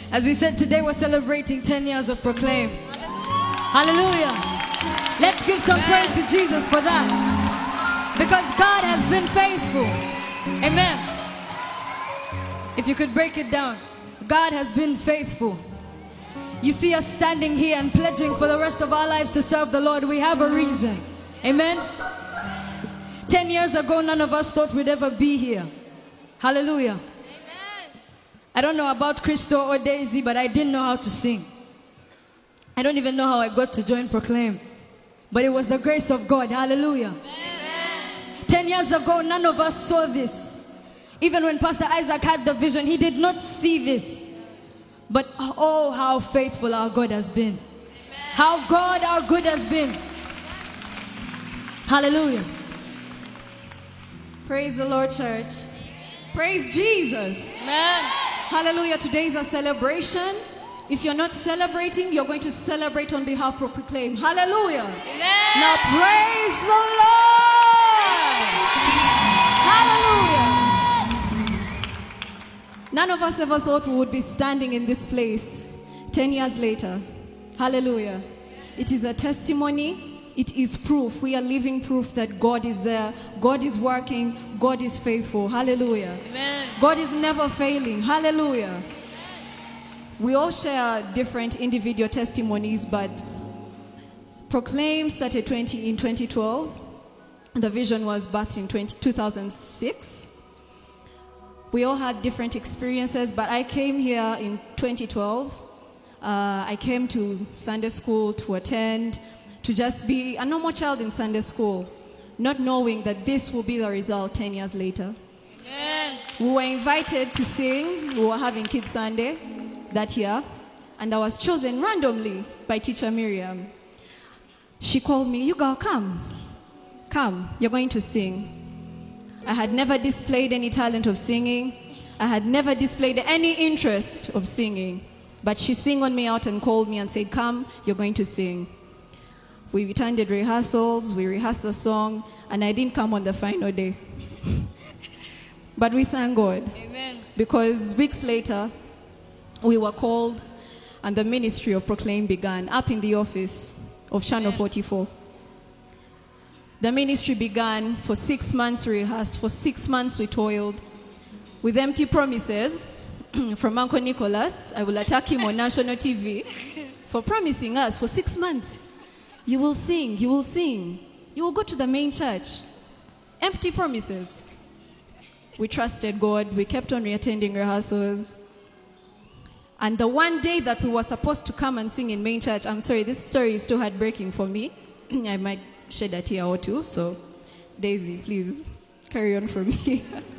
As we said, today we're celebrating 10 years of Proclaim. Hallelujah. Let's give some praise to Jesus for that. Because God has been faithful. Amen. If you could break it down, God has been faithful. You see us standing here and pledging for the rest of our lives to serve the Lord. We have a reason. Amen. 10 years ago, none of us thought we'd ever be here. Hallelujah. Amen. I don't know about Crystal or Daisy, but I didn't know how to sing. I don't even know how I got to join Proclaim. But it was the grace of God. Hallelujah. Amen. 10 years ago, none of us saw this. Even when Pastor Isaac had the vision, he did not see this. But oh, how faithful our God has been. Amen. How God, our good has been. Hallelujah. Praise the Lord, church. Praise Jesus. Amen. Hallelujah. Today is a celebration. If you're not celebrating, you're going to celebrate on behalf of Proclaim. Hallelujah. Amen. Now praise the Lord. Hallelujah. None of us ever thought we would be standing in this place 10 years later. Hallelujah. It is a testimony. It is proof. We are living proof that God is there. God is working. God is faithful. Hallelujah. Amen. God is never failing. Hallelujah. We all share different individual testimonies, but Proclaim started in 2012. The vision was birthed in 2006. We all had different experiences, but I came here in 2012. I came to Sunday school to attend, to just be a normal child in Sunday school, not knowing that this will be the result 10 years later. Amen. We were invited to sing. We were having Kids Sunday that year, and I was chosen randomly by Teacher Miriam. She called me, "You girl, come, you're going to sing." I had never displayed any talent of singing. I had never displayed any interest of singing. But she singled me out and called me and said, "Come, you're going to sing." We attended rehearsals, we rehearsed the song, and I didn't come on the final day. But we thank God. Amen. Because weeks later, we were called and the ministry of Proclaim began up in the office of Channel 44. The ministry began. For 6 months we rehearsed. For 6 months we toiled with empty promises from Uncle Nicholas. I will attack him on national TV for promising us for 6 months. You will sing, you will sing. You will go to the main church. Empty promises. We trusted God. We kept on attending rehearsals. And the one day that we were supposed to come and sing in main church, I'm sorry, this story is still heartbreaking for me. I might shed a tear or two, so Daisy, please carry on from me.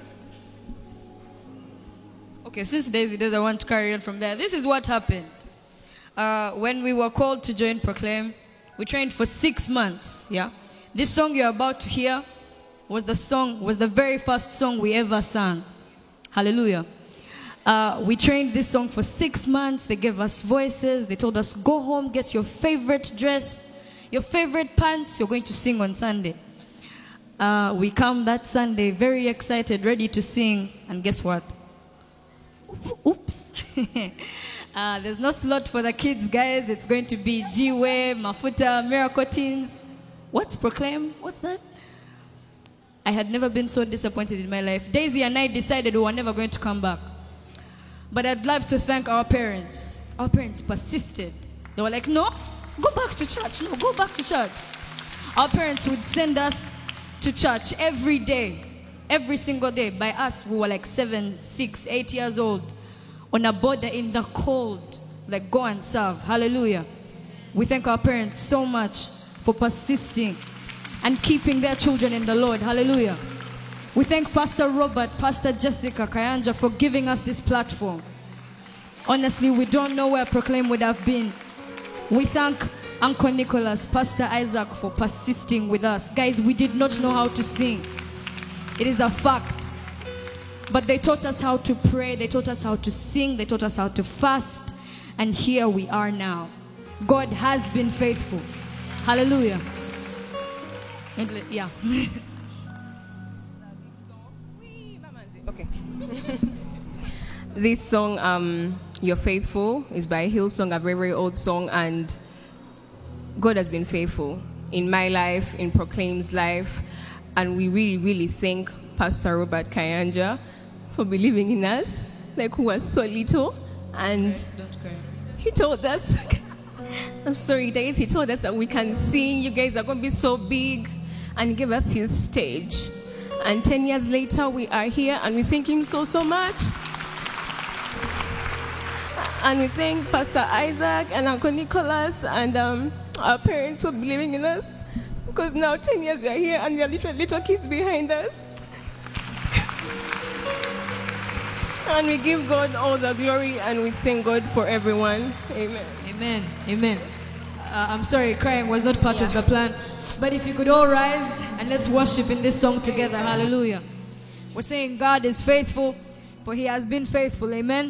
Okay, since Daisy doesn't want to carry on from there, this is what happened. When we were called to join Proclaim, we trained for 6 months. Yeah, this song you're about to hear was the very first song we ever sang. Hallelujah. We trained this song for 6 months. They gave us voices. They told us, "Go home, get your favorite dress, your favorite pants. You're going to sing on Sunday." We come that Sunday very excited, ready to sing. And guess what? Oops. There's no slot for the kids, guys. It's going to be G-Way, Mafuta, Miracle Teens. What's Proclaim? What's that? I had never been so disappointed in my life. Daisy and I decided we were never going to come back. But I'd love to thank our parents. Our parents persisted. They were like, "No, go back to church. No, go back to church." Our parents would send us to church every day, every single day. By us, we were like 7, 6, 8 years old, on a border in the cold. Like, go and serve. Hallelujah. We thank our parents so much for persisting and keeping their children in the Lord. Hallelujah. We thank Pastor Robert, Pastor Jessica Kayanja for giving us this platform. Honestly, we don't know where Proclaim would have been. We thank Uncle Nicholas, Pastor Isaac for persisting with us. Guys, we did not know how to sing. It is a fact. But they taught us how to pray. They taught us how to sing. They taught us how to fast. And here we are now. God has been faithful. Hallelujah. Yeah. Okay. This song, You're Faithful is by Hillsong, a very, very old song, and God has been faithful in my life, in Proclaim's life, and we really, really thank Pastor Robert Kayanja for believing in us, like who was so little, and Don't cry. he told us, I'm sorry guys, he told us that we can sing, you guys are going to be so big, and he gave us his stage. And 10 years later, we are here, and we thank him so, so much. And we thank Pastor Isaac and Uncle Nicholas and our parents for believing in us. Because now 10 years we are here and we are literally little kids behind us. And we give God all the glory and we thank God for everyone. Amen. Amen. Amen. I'm sorry, crying was not part of the plan. But if you could all rise and let's worship in this song together. Hallelujah. We're saying God is faithful, for he has been faithful. Amen.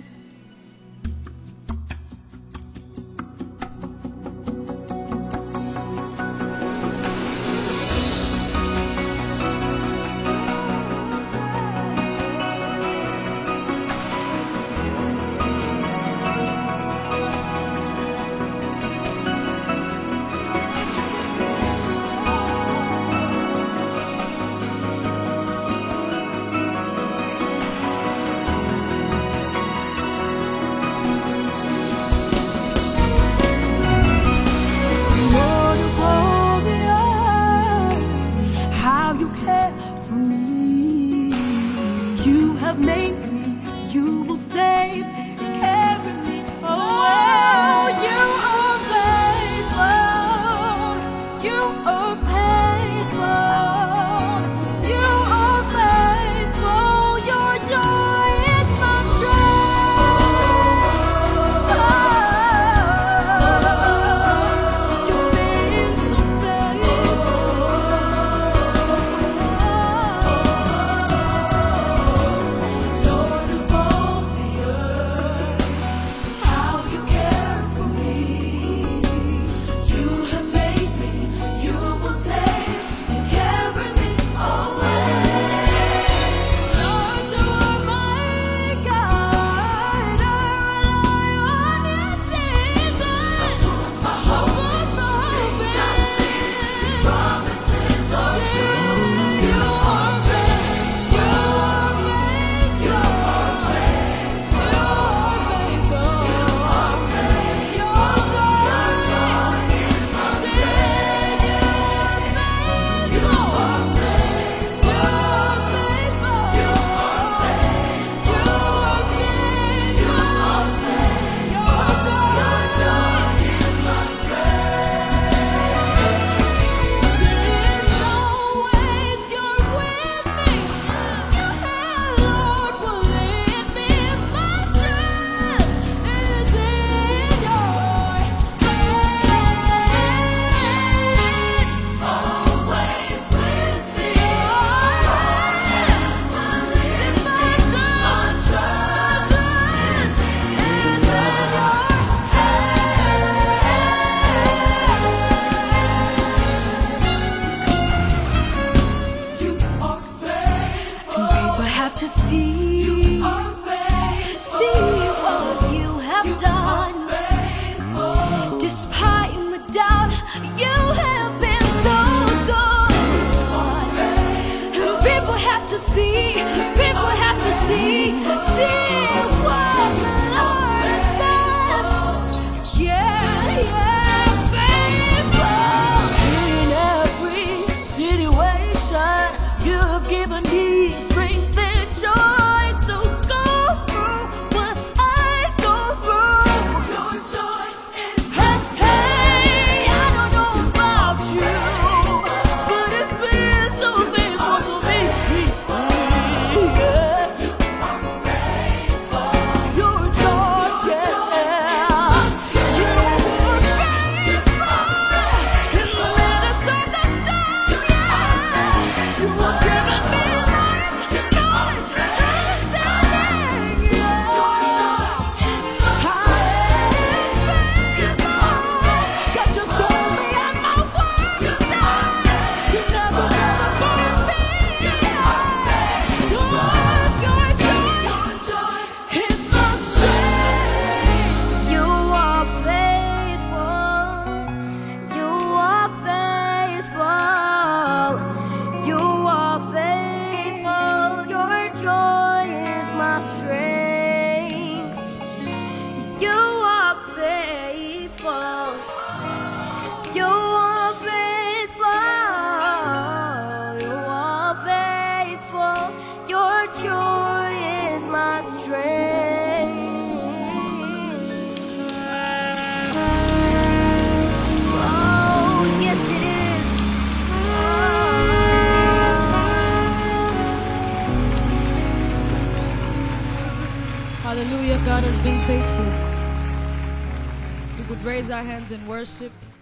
joy is my strength. Oh, yes it is. Hallelujah, God has been faithful. We could raise our hands in worship.